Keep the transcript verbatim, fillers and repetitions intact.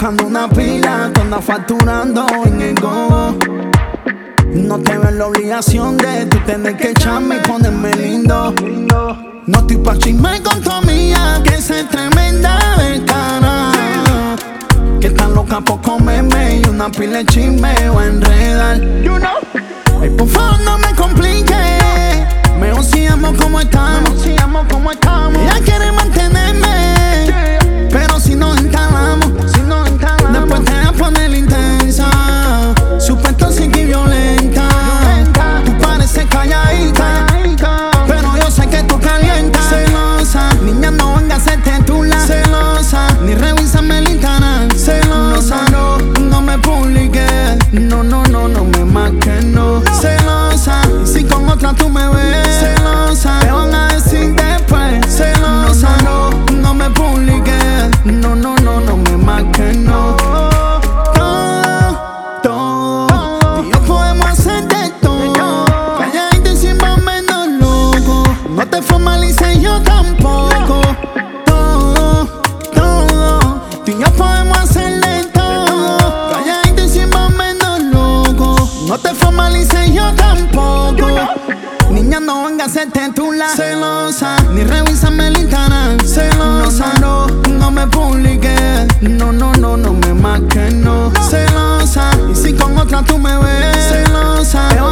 buscando una pila, tú andas facturando en el go. No te veo en la obligación de tú tener que echarme y ponerme lindo. No estoy pa' chisme con tu amiga, que esa es tremenda becana, que tan loca por comerme y una pila de chisme o enredar. You know. Ay, por favor no me compliques, mejor sigamos como estamos. Sigamos como estamos. Ella quiere mantenerme, yeah, pero si nos entalamos, si nos entalamos, después te voy a poner intensa, super tóxica y violenta. violenta. Tú pareces calladita, calladita, pero yo sé que tú calientas. Celosa, niña, no vengas a hacerte tula. Celosa, ni revísame el Instagram. Celosa, no, no me publiques. No, no, no, no me marques, no. Celosa, y si con otra tú me ves. Celosa, te van a decir después. Celosa, no, no me publiques. No, no, no, no me marques, no. Todo, todo, y yo podemos hacer de todo. Calladita y sin menos loco. No te formalices, yo tampoco. Todo, todo, tú y yo podemos hacer de todo. Calladita y sin menos loco. No te formalices, yo tampoco. Niña, no vengas a hacerte tula. Celosa, ni revísame el Instagram. Celosa, no, no me publiques. No, no, no, no me marques, no. Celosa, y si con otra tú me ves. Celosa,